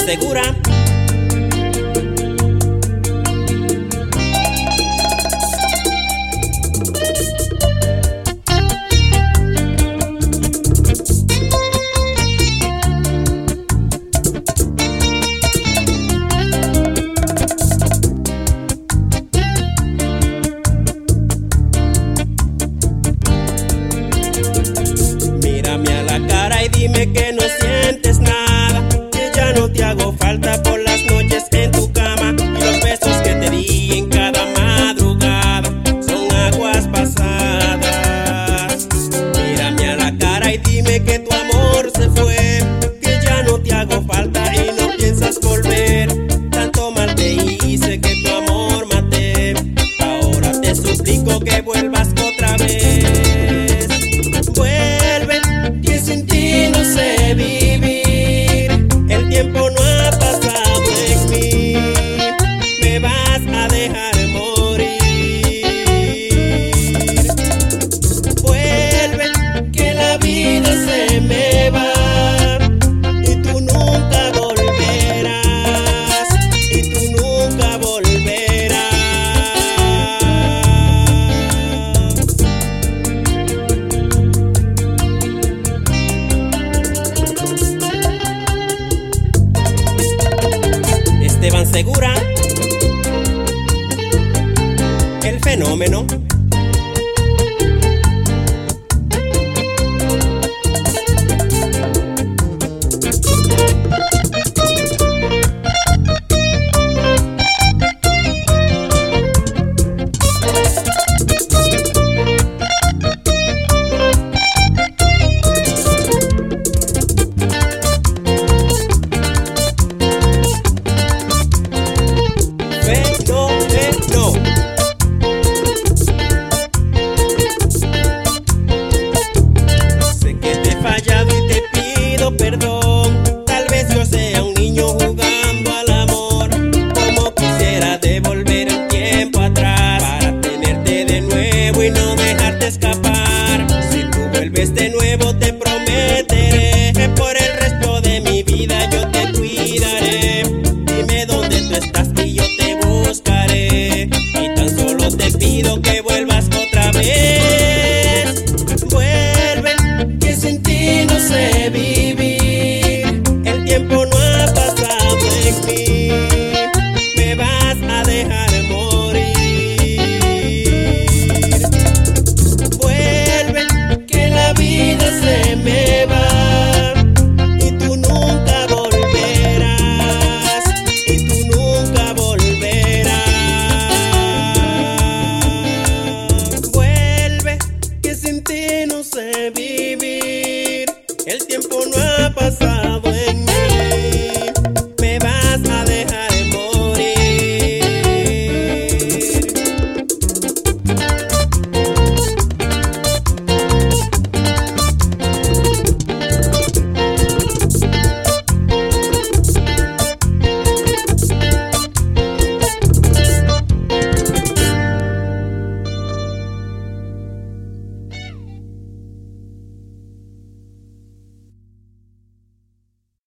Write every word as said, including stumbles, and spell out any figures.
segura. Mírame a la cara y dime que no sientes nada, que ya no te hago falta por las noches en tu cama, y los besos que te di en cada madrugada son aguas pasadas. Mírame a la cara y dime que tu amor se fue, que ya no te hago falta y no piensas volver. Tanto mal te hice que tu amor maté, ahora te suplico que vuelvas otra vez.